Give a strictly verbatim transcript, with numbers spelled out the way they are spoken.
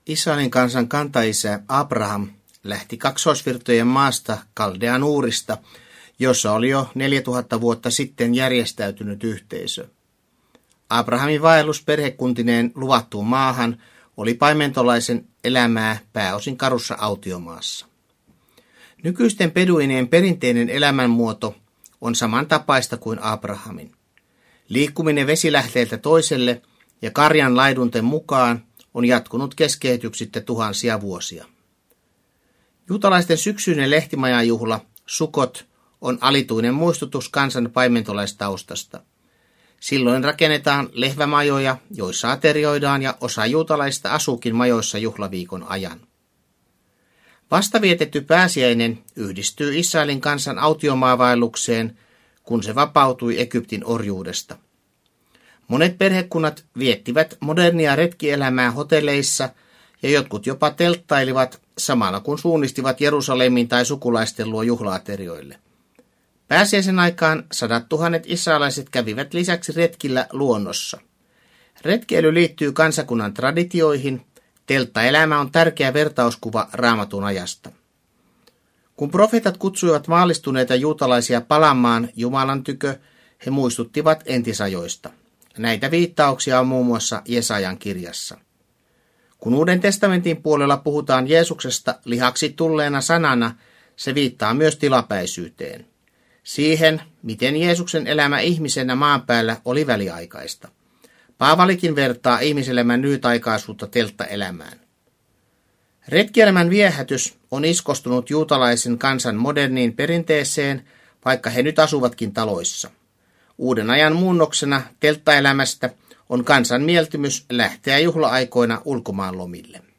Israelin kansan kantaisä Abraham lähti kaksoisvirtojen maasta Kaldean Uurista, jossa oli jo neljätuhatta vuotta sitten järjestäytynyt yhteisö. Abrahamin vaellus perhekuntineen luvattuun maahan oli paimentolaisen elämää pääosin karussa autiomaassa. Nykyisten peduinien perinteinen elämänmuoto on samantapaista kuin Abrahamin. Liikkuminen vesilähteeltä toiselle ja karjan laidunten mukaan on jatkunut keskeytyksittä tuhansia vuosia. Juutalaisten syksyinen lehtimajajuhla, Sukot, on alituinen muistutus kansan paimentolaistaustasta. Silloin rakennetaan lehvämajoja, joissa aterioidaan, ja osa juutalaista asuukin majoissa juhlaviikon ajan. Vastavietetty pääsiäinen yhdistyy Israelin kansan autiomaavaellukseen, kun se vapautui Egyptin orjuudesta. Monet perhekunnat viettivät modernia retkielämää hotelleissa ja jotkut jopa telttailivat samalla kun suunnistivat Jerusalemin tai sukulaisten luo juhlaaterioille. Pääsiäisen aikaan sadat tuhannet israelaiset kävivät lisäksi retkillä luonnossa. Retkeily liittyy kansakunnan traditioihin. Telttaelämä on tärkeä vertauskuva Raamatun ajasta. Kun profeetat kutsuivat maallistuneita juutalaisia palaamaan Jumalan tykö, he muistuttivat entisajoista. Näitä viittauksia on muun muassa Jesajan kirjassa. Kun Uuden testamentin puolella puhutaan Jeesuksesta lihaksi tulleena sanana, se viittaa myös tilapäisyyteen. Siihen, miten Jeesuksen elämä ihmisenä maan päällä oli väliaikaista. Paavalikin vertaa ihmiselämän lyhytaikaisuutta telttaelämään. Retkielämän viehätys on iskostunut juutalaisen kansan moderniin perinteeseen, vaikka he nyt asuvatkin taloissa. Uuden ajan muunnoksena telttaelämästä on kansan mieltymys lähteä juhla-aikoina ulkomaanlomille.